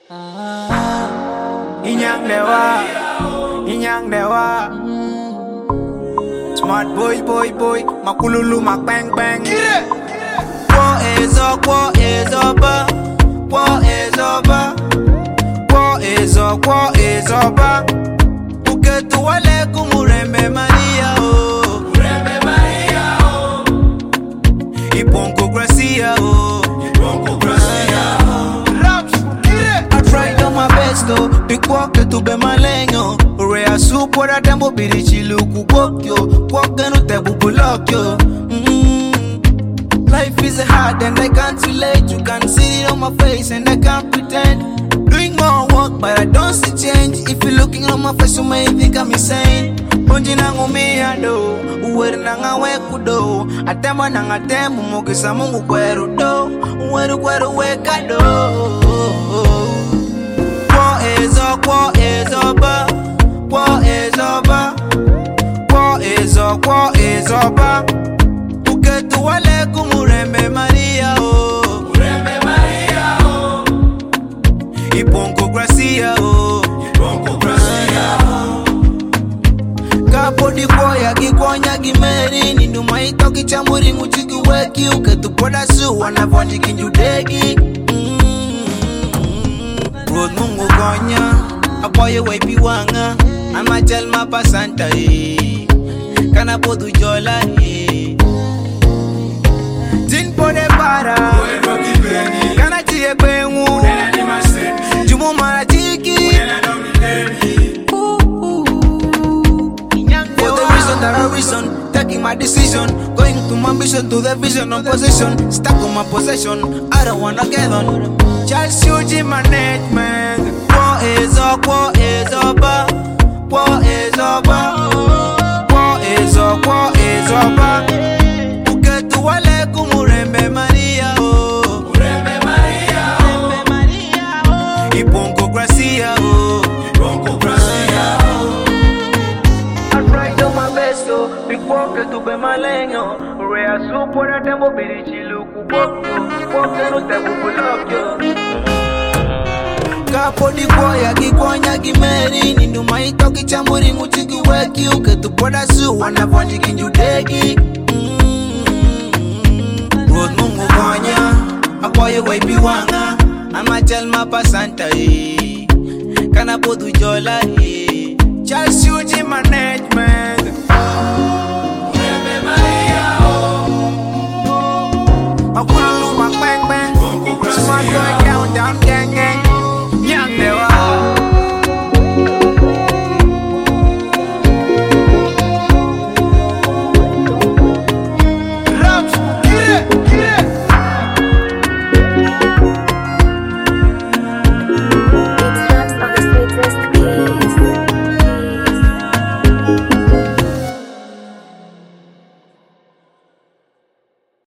Inyang dewa. Smart boy, makululu, mak bang bang. War is up, war is over. Uketu wale kumurembe Maria oh. Iponko gracia oh. I tried on my best oh. Big walk to be malenyo. Rea supo da tembo birichilu kukokyo. Kwake no tebu bulokyo. Life is hard and I can't relate. You can see it on my face and I can't pretend. Doing more work but I don't see change. If you're looking on my face you may think I'm insane. Ponji nangu miyado, uweru nanga weku do. Atema nanga temu mokisa mungu kweru do. Uweru kweru weka do. War is over. Uketu wale kumurembe Maria oh. Iponko gracia oh. Kapo di koya kikonya gimeri. Nindu maito kichamuri nguchiki weki. Uketu poda su wanavonji kinjudegi. Road mungu konya apoye wepi wanga. Ama chelma pasanta kana podu jola Tin pode para kana tie bengu Jumu mara tiki For the reason that I reason taking my decision, going to my mission, to the vision on possession. Stuck on my possession, I don't wanna get on. Charles Yuji management. War is over. Uketu wale kumurembe Maria oh. Iponko gracia oh. I tried on my best oh. Big walk to be malenyo. Rea supo na tembo birichilu kukokyo. Kwake no tebu bulokyo. Kapo di koya kikonya gimeri. Nindu maito kichamuri nguchiki weki. Uketu poda su wanavonji kinjudegi. Road mungu konya apoye wepi wanga. Ama chelma pasanta kana podu jola Charles Yuji management. Makululu mak bang bang. Smart boy down gang gang. Young dewa.